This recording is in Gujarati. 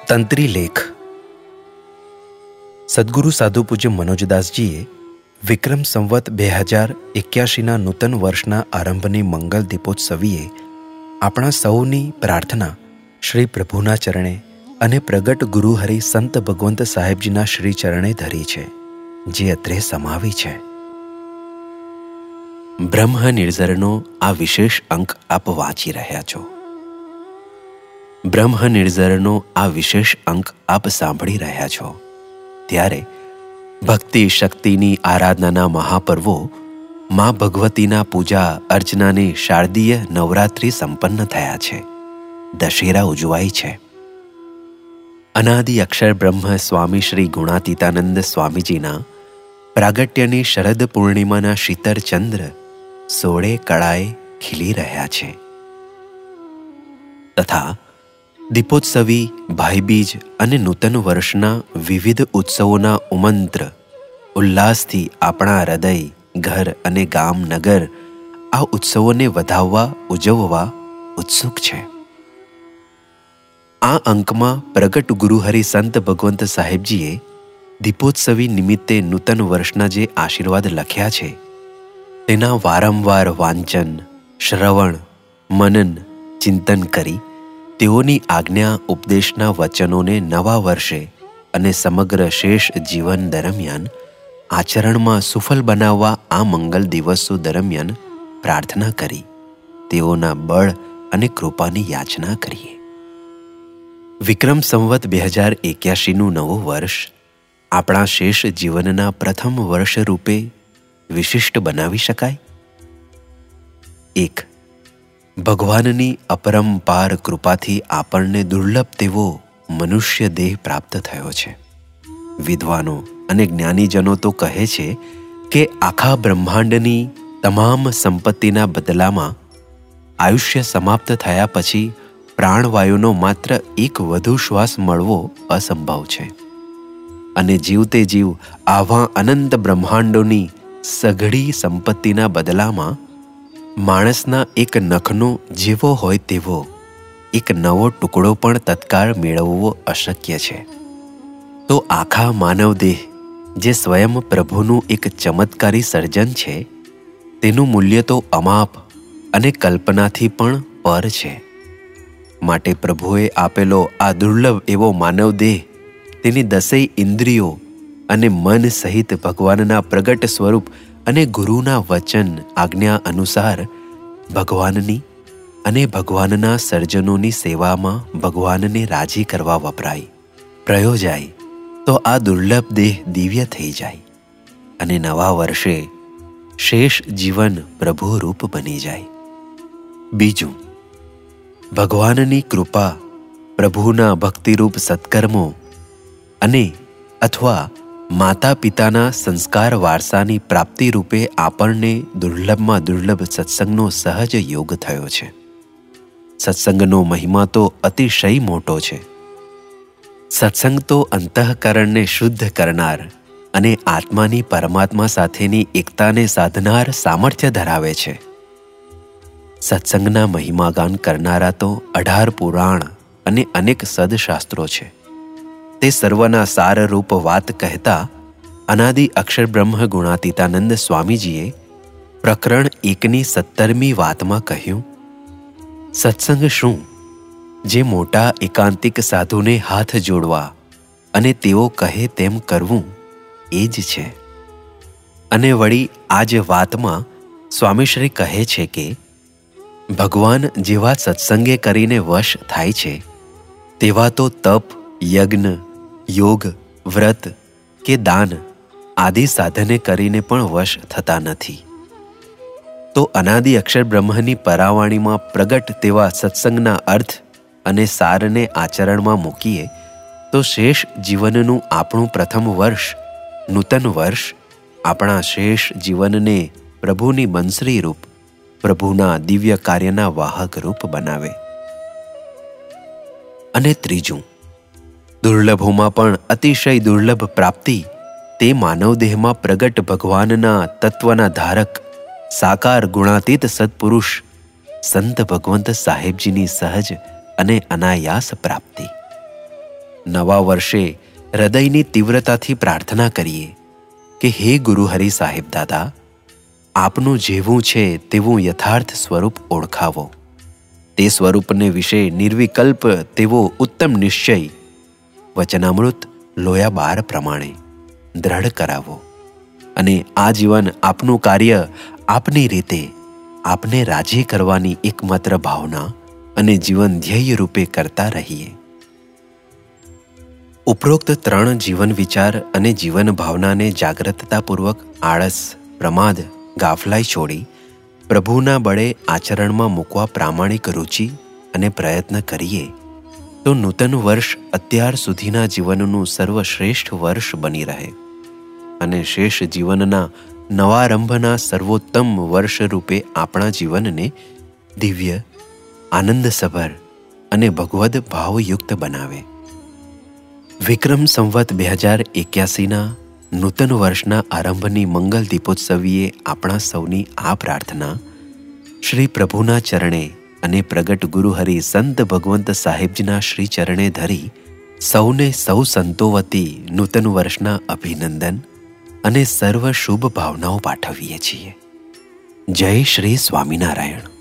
તંત્રી લેખ. સદગુરુ સાધુ પૂજ્ય મનોજદાસજીએ વિક્રમ સંવત 2081ના નૂતન વર્ષના આરંભની મંગલ દીપોત્સવીએ આપણા સૌની પ્રાર્થના શ્રી પ્રભુના ચરણે અને પ્રગટ ગુરુહરિ સંત ભગવંત સાહેબજીના શ્રી ચરણે ધરી છે, જે અત્રે સમાવી છે. બ્રહ્મ નિર્ઝરનો આ વિશેષ અંક આપ વાંચી રહ્યા છો. બ્રહ્મ નિર્ઝરનો આ વિશેષ અંક આપ સાંભળી રહ્યા છો ત્યારે ભક્તિ શક્તિની આરાધનાના મહાપર્વો મા ભગવતીના પૂજા અર્ચનાની શારદીય નવરાત્રિ સંપન્ન થયા છે. દશેરા ઉજવાય છે. અનાદિ અક્ષર બ્રહ્મ સ્વામી શ્રી ગુણાતીતાનંદ સ્વામીજીના પ્રાગટ્યની શરદ પૂર્ણિમાના શીતર ચંદ્ર સોળે કળાએ ખીલી રહ્યા છે તથા દીપોત્સવી ભાઈબીજ અને નૂતન વર્ષના વિવિધ ઉત્સવોના ઉમંત્ર ઉલ્લાસથી આપણા હૃદય, ઘર અને ગામ નગર આ ઉત્સવોને વધાવવા ઉજવવા ઉત્સુક છે. આ અંકમાં પ્રગટ ગુરુહરિ સંત ભગવંત સાહેબજીએ દીપોત્સવી નિમિત્તે નૂતન વર્ષના જે આશીર્વાદ લખ્યા છે તેના વારંવાર વાંચન, શ્રવણ, મનન, ચિંતન કરી તેઓની આજ્ઞા ઉપદેશના વચનોને નવા વર્ષે અને સમગ્ર શેષ જીવન દરમિયાન આચરણમાં સુફલ બનાવવા આ મંગલ દિવસો દરમિયાન પ્રાર્થના કરી તેઓના બળ અને કૃપાની યાચના કરીએ. વિક્રમ સંવત 2081નું નવું વર્ષ આપણા શેષ જીવનના પ્રથમ વર્ષ રૂપે વિશિષ્ટ બનાવી શકાય. 1. ભગવાનની અપરંપાર કૃપાથી આપણને દુર્લભ તેવો મનુષ્ય દેહ પ્રાપ્ત થયો છે. વિદ્વાનો અને જ્ઞાનીજનો તો કહે છે કે આખા બ્રહ્માંડની તમામ સંપત્તિના બદલામાં આયુષ્ય સમાપ્ત થયા પછી પ્રાણવાયુનો માત્ર એક વધુ શ્વાસ મળવો અસંભવ છે અને જીવતે જીવ આવા અનંત બ્રહ્માંડોની સઘળી સંપત્તિના બદલામાં માણસના એક નખનો જેવો હોય તેવો એક નવો ટુકડો પણ તત્કાળ મેળવવો અશક્ય છે. તો આખા માનવ દેહ જે સ્વયં પ્રભુનું એક ચમત્કારી સર્જન છે તેનું મૂલ્ય તો અમાપ અને કલ્પનાથી પણ પર છે. માટે પ્રભુએ આપેલો આ દુર્લભ એવો માનવ દેહ તેની 10 ઇન્દ્રિયો અને મન સહિત ભગવાનના પ્રગટ સ્વરૂપ અને ગુરુના વચન આજ્ઞા અનુસાર ભગવાનની અને ભગવાનના સર્જનોની સેવામાં ભગવાનને રાજી કરવા વપરાય પ્રયોજાય તો આ દુર્લભ દેહ દિવ્ય થઈ જાય અને નવા વર્ષે શેષ જીવન પ્રભુરૂપ બની જાય. બીજું, ભગવાનની કૃપા પ્રભુના ભક્તિરૂપ સત્કર્મો અને અથવા માતા પિતાના સંસ્કાર વારસાની પ્રાપ્તિ રૂપે આપણને દુર્લભમાં દુર્લભ સત્સંગનો સહજ યોગ થયો છે. સત્સંગનો મહિમા તો અતિશય મોટો છે. સત્સંગ તો અંતઃકરણને શુદ્ધ કરનાર અને આત્માની પરમાત્મા સાથેની એકતાને સાધનાર સામર્થ્ય ધરાવે છે. સત્સંગના મહિમાગાન કરનારા તો 18 પુરાણ અને અનેક સદશાસ્ત્રો છે. તે સર્વના સારરૂપ વાત કહેતા અનાદિ અક્ષર બ્રહ્મ ગુણાતીતાનંદ સ્વામીજીએ પ્રકરણ 1ની 17મી વાતમાં કહ્યું, સત્સંગ શું? જે મોટા એકાંતિક સાધુને હાથ જોડવા અને તેઓ કહે તેમ કરવું એ જ છે. અને વળી આ જ વાતમાં સ્વામીશ્રી કહે છે કે ભગવાન જેવા સત્સંગે કરીને વશ થાય છે તેવા તો તપ, યજ્ઞ, યોગ, વ્રત કે દાન આદિ સાધને કરીને પણ વશ થતા નથી. તો અનાદિ અક્ષર બ્રહ્મની પરાવાણીમાં પ્રગટ તેવા સત્સંગના અર્થ અને સારને આચરણમાં મૂકીએ તો શેષ જીવનનું આપણું પ્રથમ વર્ષ, નૂતન વર્ષ આપણા શેષ જીવનને પ્રભુની બંસરી રૂપ, પ્રભુના દિવ્ય કાર્યના વાહક રૂપ બનાવે. અને ત્રીજું, દુર્લભોમાં પણ અતિશય દુર્લભ પ્રાપ્તિ તે માનવદેહમાં પ્રગટ ભગવાનના તત્વના ધારક સાકાર ગુણાતીત સત્પુરુષ સંત ભગવંત સાહેબજીની સહજ અને અનાયાસ પ્રાપ્તિ. નવા વર્ષે હૃદયની તીવ્રતાથી પ્રાર્થના કરીએ કે હે ગુરુહરિ સાહેબ દાદા, આપનું જેવું છે તેવું યથાર્થ સ્વરૂપ ઓળખાવો. તે સ્વરૂપને વિશે નિર્વિકલ્પ તેવો ઉત્તમ નિશ્ચય વચનામૃત લોયા 12 પ્રમાણે દ્રઢ કરાવો અને આજીવન આપનું કાર્ય આપની રીતે આપને રાજી કરવાની એકમાત્ર ભાવના અને જીવન ધ્યેય રૂપે કરતા રહીએ. ઉપરોક્ત 3 જીવન વિચાર અને જીવન ભાવનાને જાગ્રતતાપૂર્વક આળસ, પ્રમાદ, ગાફલાઈ છોડી પ્રભુના બળે આચરણમાં મૂકવા પ્રામાણિક રુચિ અને પ્રયત્ન કરીએ તો નૂતન વર્ષ અત્યાર સુધીના જીવનનું સર્વશ્રેષ્ઠ વર્ષ બની રહે અને શેષ જીવનના નવારંભના સર્વોત્તમ વર્ષ રૂપે આપણા જીવનને દિવ્ય, આનંદસભર અને ભગવદ ભાવયુક્ત બનાવે. વિક્રમ સંવત 2081ના નૂતન વર્ષના આરંભની મંગલ દીપોત્સવીએ આપણા સૌની આ પ્રાર્થના શ્રી પ્રભુના ચરણે અને પ્રગટ ગુરુહરિ સંત ભગવંત સાહેબજીના શ્રી ચરણે ધરી સૌને સૌ સંતો વતી નૂતન વર્ષના અભિનંદન અને સર્વ શુભ ભાવનાઓ પાઠવીએ છીએ. જય શ્રી સ્વામિનારાયણ.